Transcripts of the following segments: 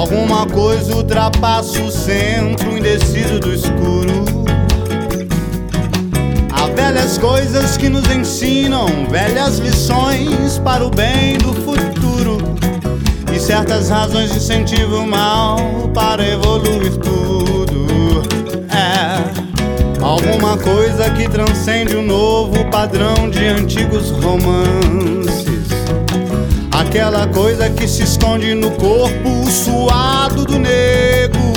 Alguma coisa ultrapassa o centro indeciso do escuro. Há velhas coisas que nos ensinam, velhas lições para o bem do futuro. E certas razões incentivam o mal para evoluir tudo. Alguma coisa que transcende o novo padrão de antigos romances. Aquela coisa que se esconde no corpo suado do nego.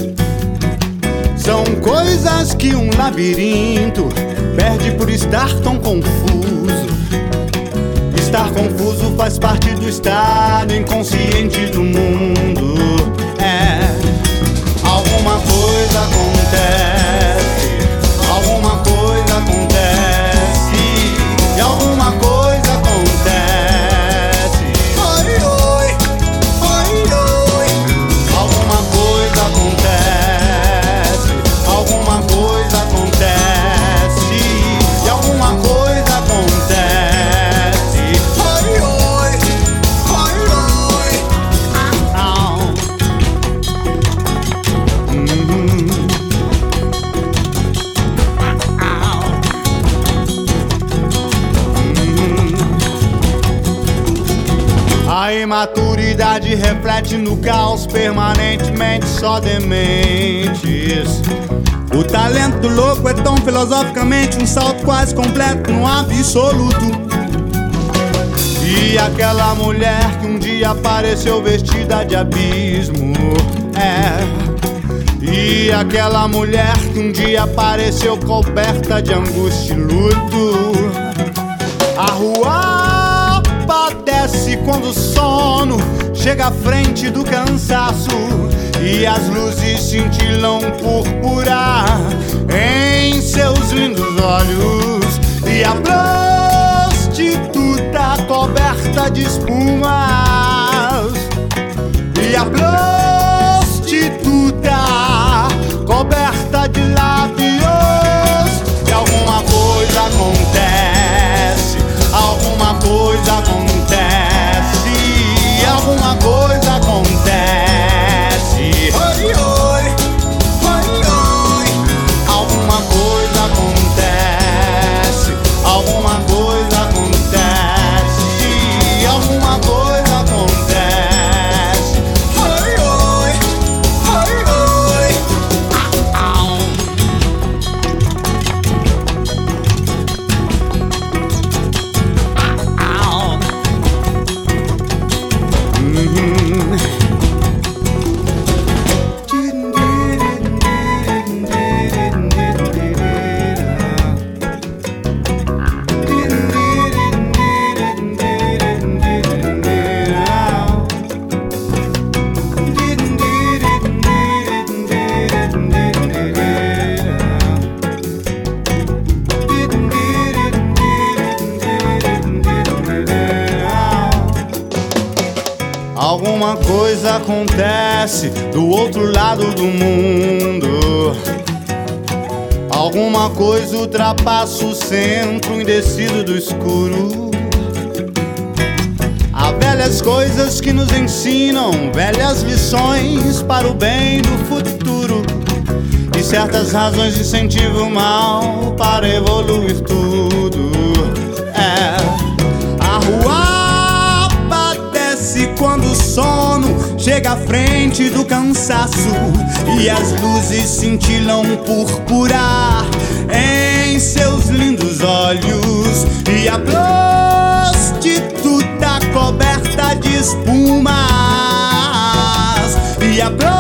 São coisas que um labirinto perde por estar tão confuso. Estar confuso faz parte do estado inconsciente do mundo. Alguma coisa acontece, alguma coisa acontece, e alguma coisa acontece. Oi, oi, oi, oi. Alguma coisa acontece, alguma coisa acontece, e alguma coisa acontece. Oi, oi, oi, oi. A imaturidade reflete no caos permanentemente só dementes. O talento do louco é tão filosoficamente um salto quase completo no absoluto. E aquela mulher que um dia apareceu vestida de abismo. E aquela mulher que um dia apareceu coberta de angústia e luto. A rua padece quando o sono chega à frente do cansaço. E as luzes cintilam púrpura em seus lindos olhos. E a prostituta coberta de espumas. E a prostituta coberta de lábios. E alguma coisa acontece, alguma coisa acontece, e alguma coisa acontece. Oi, oi, oi, oi. Alguma coisa acontece, alguma coisa acontece, e alguma coisa acontece. Oi, oi, oi, oi. Alguma coisa acontece do outro lado do mundo. Alguma coisa ultrapassa o centro indeciso do escuro. Há velhas coisas que nos ensinam, velhas lições para o bem do futuro. E certas razões incentivam o mal para evoluir tudo. A rua quando o sono chega à frente do cansaço. E as luzes cintilam púrpura em seus lindos olhos. E a prostituta coberta de espumas. E a